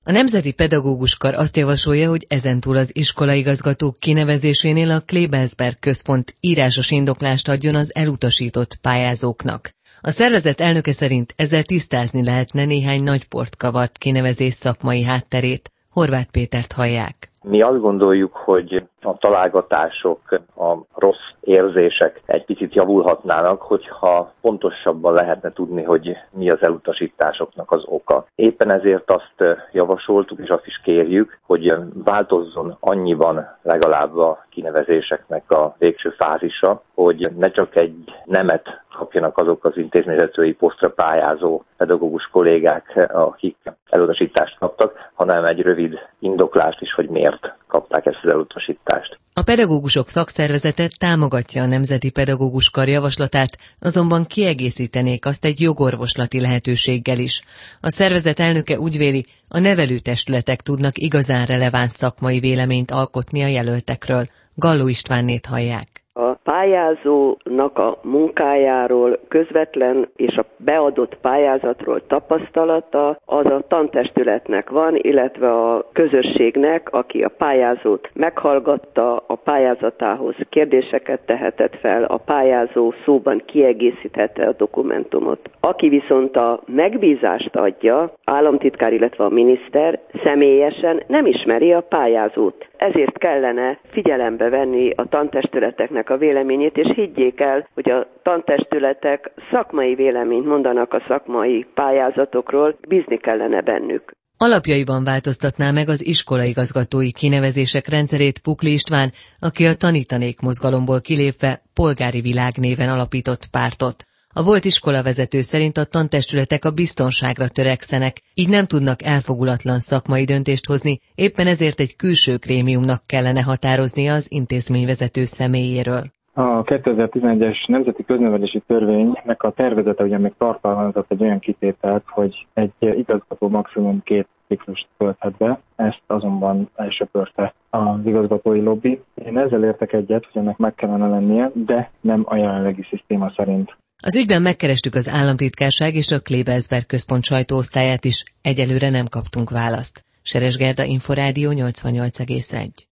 A Nemzeti Pedagógus Kar azt javasolja, hogy ezentúl az iskolaigazgatók kinevezésénél a Klebersberg Központ írásos indoklást adjon az elutasított pályázóknak. A szervezet elnöke szerint ezzel tisztázni lehetne néhány nagy port kavart kinevezés szakmai hátterét. Horváth Pétert hallják. Mi azt gondoljuk, hogy a találgatások, a rossz érzések egy picit javulhatnának, hogyha pontosabban lehetne tudni, hogy mi az elutasításoknak az oka. Éppen ezért azt javasoltuk, és azt is kérjük, hogy változzon annyiban legalább a kinevezéseknek a végső fázisa, hogy ne csak egy nemet kapjanak azok az intézményvezetői posztra pályázó pedagógus kollégák, akik elutasítást kaptak, hanem egy rövid indoklást is, hogy miért kapták ezt az elutasítást. A pedagógusok szakszervezete támogatja a Nemzeti Pedagógus Kar javaslatát, azonban kiegészítenék azt egy jogorvoslati lehetőséggel is. A szervezet elnöke úgy véli, a nevelőtestületek tudnak igazán releváns szakmai véleményt alkotni a jelöltekről. Galló Istvánnét hallják. A pályázónak a munkájáról, közvetlen és a beadott pályázatról tapasztalata az a tantestületnek van, illetve a közösségnek, aki a pályázót meghallgatta, a pályázatához kérdéseket tehetett fel, a pályázó szóban kiegészíthette a dokumentumot. Aki viszont a megbízást adja, államtitkár, illetve a miniszter személyesen nem ismeri a pályázót. Ezért kellene figyelembe venni a tantestületeknek a véleményét, és higgyék el, hogy a tantestületek szakmai véleményt mondanak a szakmai pályázatokról, bízni kellene bennük. Alapjaiban változtatná meg az iskolaigazgatói kinevezések rendszerét Pukli István, aki a Tanítanék mozgalomból kilépve Polgári Világ néven alapított pártot. A volt iskolavezető szerint a tantestületek a biztonságra törekszenek, így nem tudnak elfogulatlan szakmai döntést hozni, éppen ezért egy külső grémiumnak kellene határoznia az intézményvezető személyéről. A 2011-es Nemzeti Köznevelési Törvénynek a tervezete ugye még tartalmazott egy olyan kitételt, hogy egy igazgató maximum 2 ciklust tölthet be, ezt azonban elsöpörte az igazgatói lobby. Én ezzel értek egyet, hogy ennek meg kellene lennie, de nem a jelenlegi szisztéma szerint. Az ügyben megkerestük az államtitkárság és a Klebersberg Központ sajtóosztályát is, egyelőre nem kaptunk választ. Seres Gerda, Inforádió 88,1.